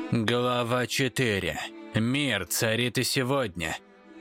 Глава 4. Мир царит и сегодня.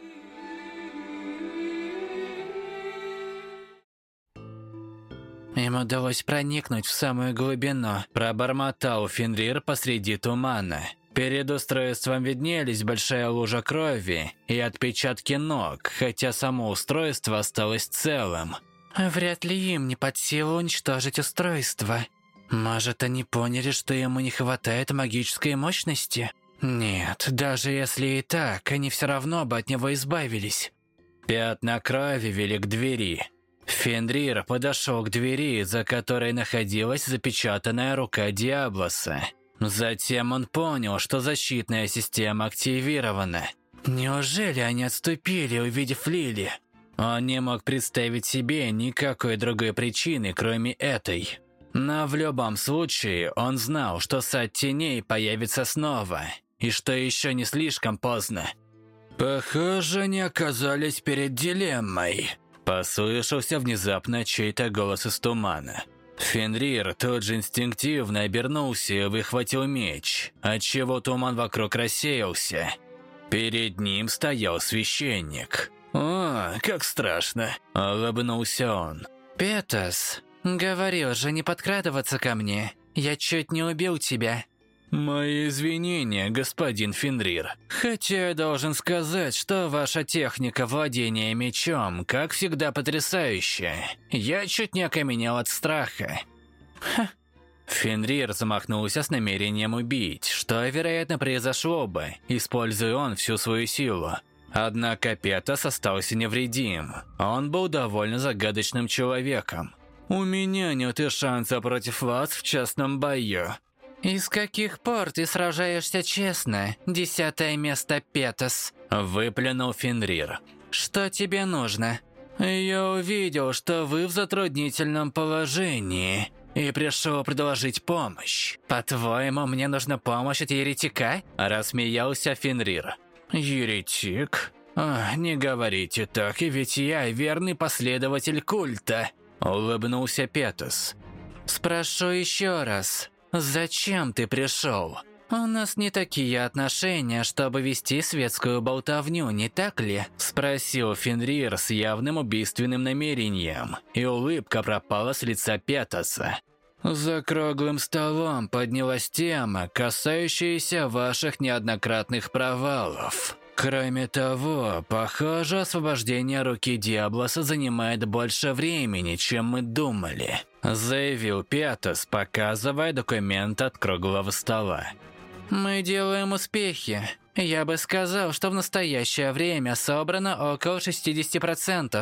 Им удалось проникнуть в самую глубину, пробормотал Фенрир посреди тумана. Перед устройством виднелись большая лужа крови и отпечатки ног, хотя само устройство осталось целым. Вряд ли им не под силу уничтожить устройство. Может, они поняли, что ему не хватает магической мощности? Нет, даже если и так, они все равно бы от него избавились. Пятна крови вели к двери. Фенрир подошел к двери, за которой находилась запечатанная рука Диаблоса. Затем он понял, что защитная система активирована. Неужели они отступили, увидев Лили? Он не мог представить себе никакой другой причины, кроме этой. Но в любом случае он знал, что сад теней появится снова, и что еще не слишком поздно. «Похоже, они оказались перед дилеммой», – послышался внезапно чей-то голос из тумана. Фенрир тут же инстинктивно обернулся и выхватил меч, отчего туман вокруг рассеялся. Перед ним стоял священник. «О, как страшно!» – улыбнулся он. «Петас, говорил же не подкрадываться ко мне. Я чуть не убил тебя». «Мои извинения, господин Фенрир. Хотя я должен сказать, что ваша техника владения мечом, как всегда, потрясающая. Я чуть не окаменел от страха». «Ха». Фенрир замахнулся с намерением убить, что, вероятно, произошло бы, используя он всю свою силу. Однако Петас остался невредим. Он был довольно загадочным человеком. «У меня нет и шанса против вас в честном бою». «И с каких пор ты сражаешься честно, 10-е место, Петас?» – выплюнул Фенрир. «Что тебе нужно?» «Я увидел, что вы в затруднительном положении и пришел предложить помощь. По-твоему, мне нужна помощь от еретика?» – рассмеялся Фенрир. «Еретик? Не говорите так, ведь я верный последователь культа», – улыбнулся Петас. «Спрошу еще раз. Зачем ты пришел? У нас не такие отношения, чтобы вести светскую болтовню, не так ли?» – спросил Фенрир с явным убийственным намерением, и улыбка пропала с лица Петаса. «За круглым столом поднялась тема, касающаяся ваших неоднократных провалов. Кроме того, похоже, освобождение руки Диаблоса занимает больше времени, чем мы думали», – заявил Петас, показывая документ от круглого стола. «Мы делаем успехи. Я бы сказал, что в настоящее время собрано около 60%.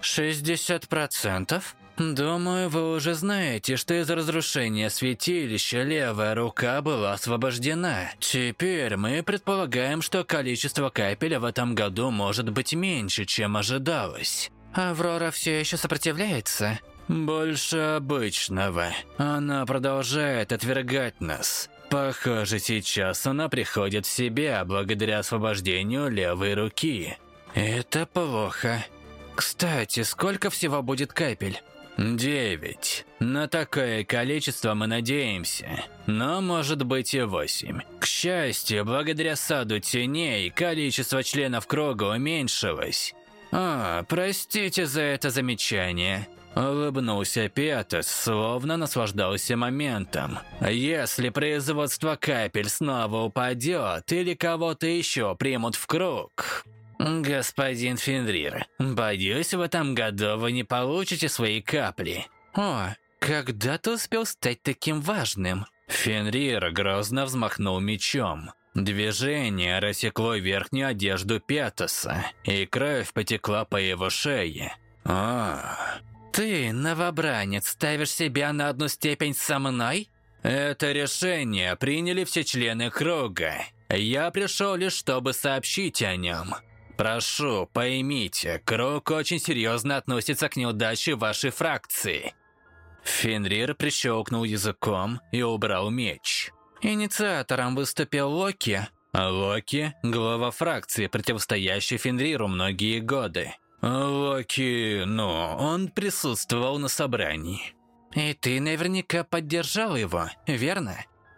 60%? Думаю, вы уже знаете, что из-за разрушения святилища левая рука была освобождена. Теперь мы предполагаем, что количество капель в этом году может быть меньше, чем ожидалось. Аврора все еще сопротивляется?» «Больше обычного. Она продолжает отвергать нас. Похоже, сейчас она приходит в себя благодаря освобождению левой руки. Это плохо. Кстати, сколько всего будет капель?» 9. На такое количество мы надеемся, но может быть и 8. К счастью, благодаря саду теней количество членов круга уменьшилось. Простите за это замечание. Улыбнулся Петас, словно наслаждался моментом. Если производство капель снова упадет или кого-то еще примут в круг... «Господин Фенрир, боюсь, в этом году вы не получите свои капли». Когда ты успел стать таким важным?» Фенрир грозно взмахнул мечом. Движение рассекло верхнюю одежду Петаса, и кровь потекла по его шее. «Ты, новобранец, ставишь себя на одну степень со мной?» «Это решение приняли все члены круга. Я пришел лишь, чтобы сообщить о нем. Прошу, поймите, круг очень серьезно относится к неудаче вашей фракции». Фенрир прищелкнул языком и убрал меч. Инициатором выступил Локи. Локи – глава фракции, противостоящей Фенриру многие годы. Локи, он присутствовал на собрании. И ты наверняка поддержал его, верно?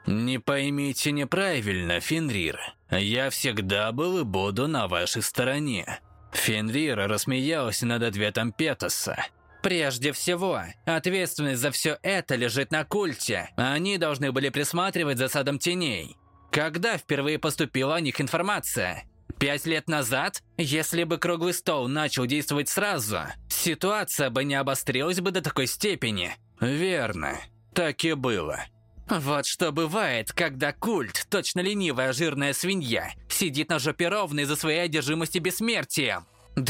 Не поймите неправильно, Фенрир. Я всегда был и буду на вашей стороне. Фенрир рассмеялся над ответом Петоса. Прежде всего, ответственность за все это лежит на культе. Они должны были присматривать за садом теней. Когда впервые поступила о них информация? 5 лет назад? Если бы круглый стол начал действовать сразу, ситуация бы не обострилась бы до такой степени. Верно, так и было. Вот что бывает, когда культ, точно ленивая жирная свинья, сидит на жопе ровно из-за своей одержимости бессмертием.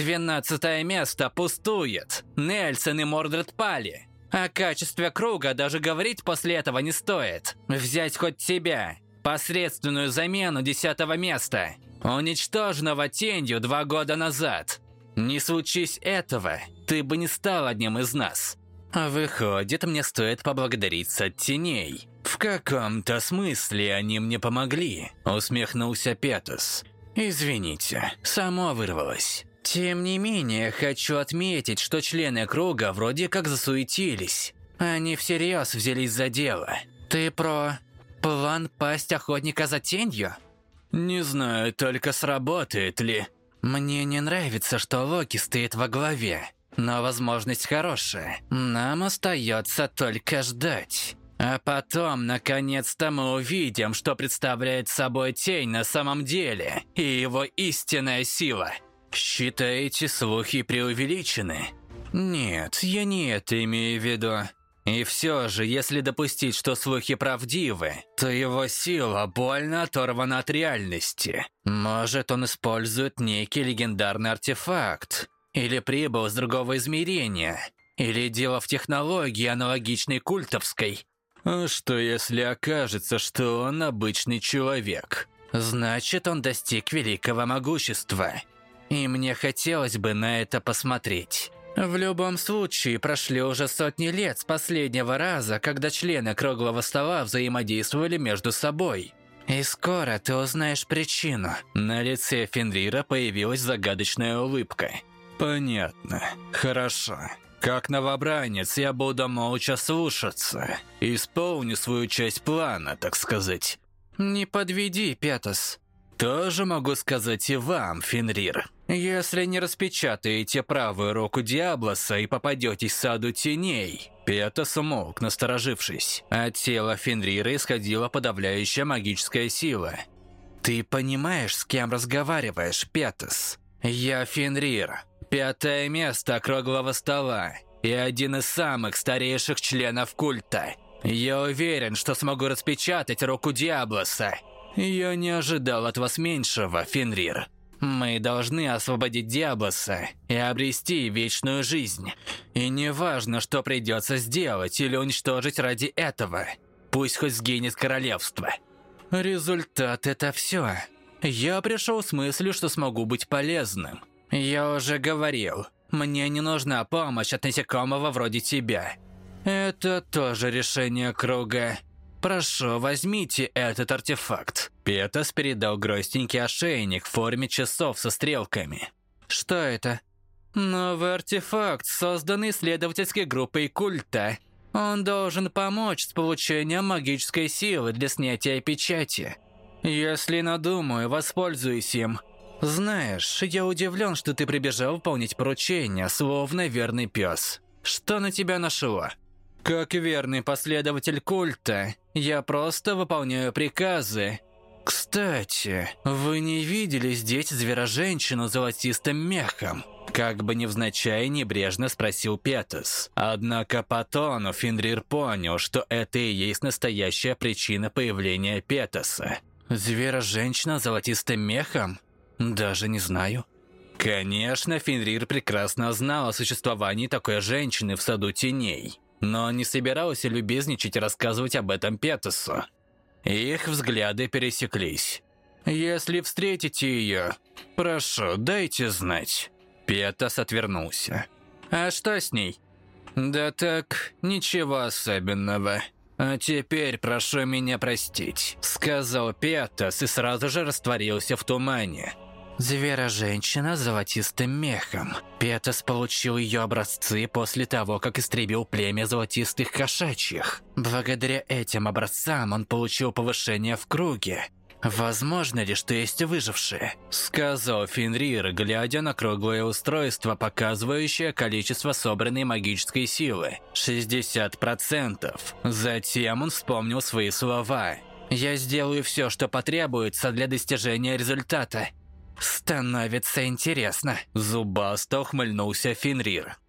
12-е место пустует. Нельсон и Мордред пали. О качестве круга даже говорить после этого не стоит. Взять хоть тебя, посредственную замену 10-го места, уничтоженного тенью 2 года назад. Не случись этого, ты бы не стал одним из нас. Выходит, мне стоит поблагодарить сад теней. В каком-то смысле они мне помогли, усмехнулся Петос. Извините, само вырвалось. Тем не менее, хочу отметить, что члены круга вроде как засуетились. Они всерьез взялись за дело. Ты про план пасть охотника за тенью? Не знаю, только сработает ли. Мне не нравится, что Локи стоит во главе. Но возможность хорошая. Нам остается только ждать. А потом, наконец-то, мы увидим, что представляет собой тень на самом деле и его истинная сила. Считаете, слухи преувеличены? Нет, я не это имею в виду. И все же, если допустить, что слухи правдивы, то его сила больно оторвана от реальности. Может, он использует некий легендарный артефакт, или прибыл с другого измерения, или дело в технологии, аналогичной культовской. А что, если окажется, что он обычный человек? Значит, он достиг великого могущества. И мне хотелось бы на это посмотреть. В любом случае, прошли уже сотни лет с последнего раза, когда члены круглого стола взаимодействовали между собой. И скоро ты узнаешь причину. На лице Фенрира появилась загадочная улыбка. Понятно. Хорошо. Как новобранец я буду молча слушаться. Исполню свою часть плана, так сказать. Не подведи, Петос. Тоже могу сказать и вам, Фенрир. Если не распечатаете правую руку Диаблоса и попадетесь в саду теней. Петос умолк, насторожившись. От тела Фенрира исходила подавляющая магическая сила. Ты понимаешь, с кем разговариваешь, Петос? Я Фенрир. 5-е место круглого стола и один из самых старейших членов культа. Я уверен, что смогу распечатать руку Диаблоса. Я не ожидал от вас меньшего, Фенрир. Мы должны освободить Диаблоса и обрести вечную жизнь. И не важно, что придется сделать или уничтожить ради этого. Пусть хоть сгинет королевство. Результат – это все. Я пришел с мыслью, что смогу быть полезным. Я уже говорил, мне не нужна помощь от насекомого вроде тебя. Это тоже решение круга. Прошу, возьмите этот артефакт. Петос передал грозтенький ошейник в форме часов со стрелками. Что это? Новый артефакт, созданный исследовательской группой культа. Он должен помочь с получением магической силы для снятия печати. Если надумаю, воспользуюсь им. Знаешь, я удивлен, что ты прибежал выполнить поручение, словно верный пес. Что на тебя нашло? Как верный последователь культа, я просто выполняю приказы. Кстати, вы не видели здесь звероженщину с золотистым мехом? Как бы невзначай небрежно спросил Петос. Однако по тону Фенрир понял, что это и есть настоящая причина появления Петоса. Звероженщина с золотистым мехом? Даже не знаю. Конечно, Фенрир прекрасно знал о существовании такой женщины в саду теней, но не собирался любезничать и рассказывать об этом Петосу. Их взгляды пересеклись. «Если встретите ее, прошу, дайте знать». Петос отвернулся. «А что с ней?» «Да так, ничего особенного. А теперь прошу меня простить», — сказал Петос и сразу же растворился в тумане. Звероженщина с золотистым мехом. Петас получил ее образцы после того, как истребил племя золотистых кошачьих. Благодаря этим образцам он получил повышение в круге. «Возможно ли, что есть выжившие?» – сказал Фенрир, глядя на круглое устройство, показывающее количество собранной магической силы – 60%. Затем он вспомнил свои слова. «Я сделаю все, что потребуется для достижения результата». «Становится интересно», – зубасто ухмыльнулся Фенрир.